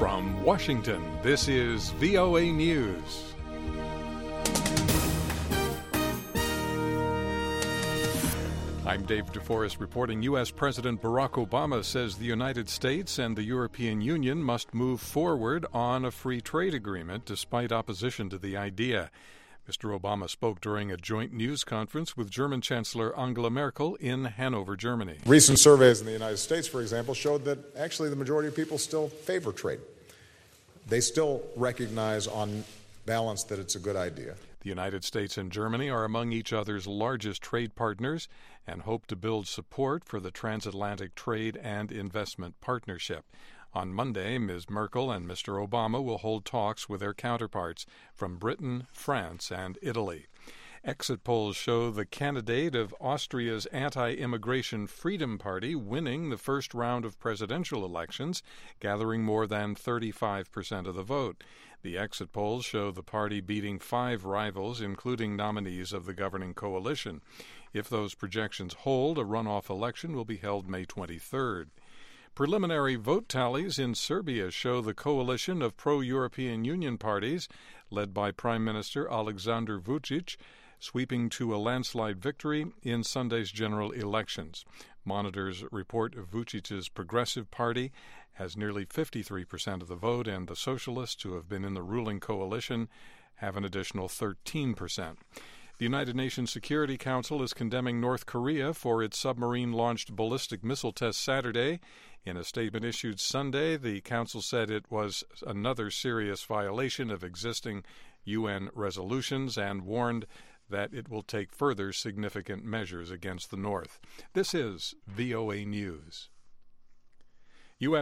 From Washington, this is VOA News. I'm Dave DeForest reporting. U.S. President Barack Obama says the United States and the European Union must move forward on a free trade agreement despite opposition to the idea. Mr. Obama spoke during a joint news conference with German Chancellor Angela Merkel in Hanover, Germany. Recent surveys in the United States, for example, showed that actually the majority of people still favor trade. They still recognize on balance that it's a good idea. The United States and Germany are among each other's largest trade partners and hope to build support for the transatlantic trade and investment partnership. On Monday, Ms. Merkel and Mr. Obama will hold talks with their counterparts from Britain, France, and Italy. Exit polls show the candidate of Austria's anti-immigration Freedom Party winning the first round of presidential elections, gathering more than 35% of the vote. The exit polls show the party beating 5 rivals, including nominees of the governing coalition. If those projections hold, a runoff election will be held May 23rd. Preliminary vote tallies in Serbia show the coalition of pro-European Union parties, led by Prime Minister Aleksandar Vučić, sweeping to a landslide victory in Sunday's general elections. Monitors report Vučić's Progressive Party has nearly 53% of the vote, and the Socialists, who have been in the ruling coalition, have an additional 13%. The United Nations Security Council is condemning North Korea for its submarine-launched ballistic missile test Saturday. In a statement issued Sunday, the Council said it was another serious violation of existing UN resolutions and warned that it will take further significant measures against the North. This is VOA News.